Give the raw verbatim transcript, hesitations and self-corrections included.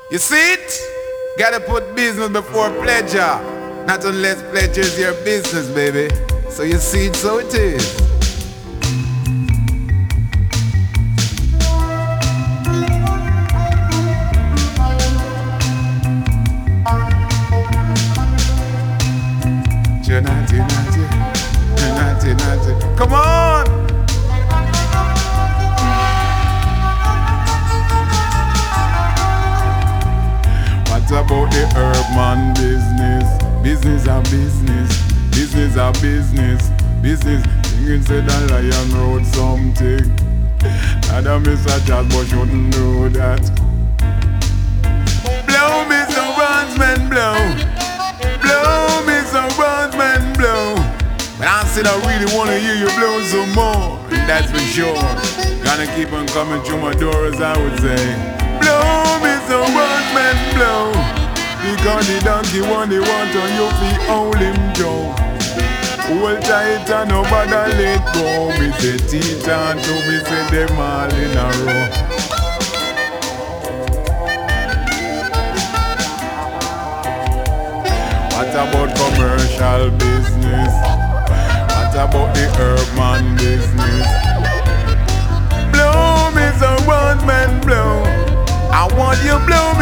You see it? Gotta put business before pleasure. Not unless pleasure is your business, baby. So you see it, so it is. Natty, natty, natty, natty. Come on! What about the herb man business? Business a business, business a business, business. Thinking say that lion wrote something. That a Mister Jazz but shouldn't know that. Blow me some Bronzeman, blow. Blow me some Bronzeman, blow. But I said I really wanna hear you blow some more, and that's for sure. Gonna keep on coming through my door, as I would say. Blow me some Bronzeman, blow. Because the donkey want the water, you feel hold him down. Hold tight and nobody let go. Me say teeth and to me say them all in a row. What about commercial business? What about the herb man business? Blow me some Bronzeman, blow. I want you blow me.